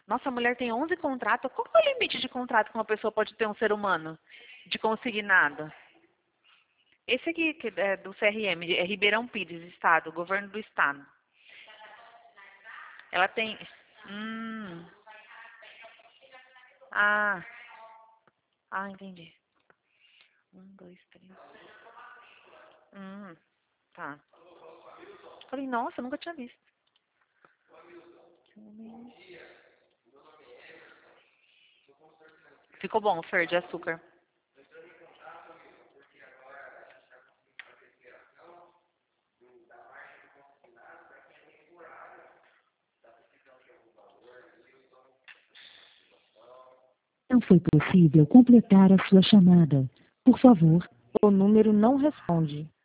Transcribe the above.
Nossa, a mulher tem 11 contratos. Qual que é o limite de contrato que uma pessoa pode ter um ser humano? De consignado. Esse aqui que é do CRM, é Ribeirão Pires, Estado, Governo do Estado. Ela tem... Ah. Ah, entendi. 1, 2, 3. Tá. Falei, nossa, eu nunca tinha visto. Ficou bom, Fer, de açúcar. Não foi possível completar a sua chamada. Por favor, o número não responde.